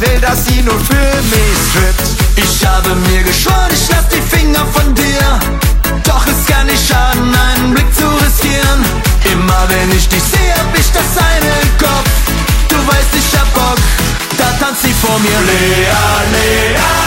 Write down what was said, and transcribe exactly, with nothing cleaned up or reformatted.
will, dass sie nur für mich strippt. Ich habe mir geschworen, ich lass die Finger von dir, doch es kann nicht schaden, einen Blick zu riskieren. Immer wenn ich dich sehe, hab ich das eine im Kopf. Du weißt, ich hab Bock, da tanzt sie vor mir. Lea, Lea,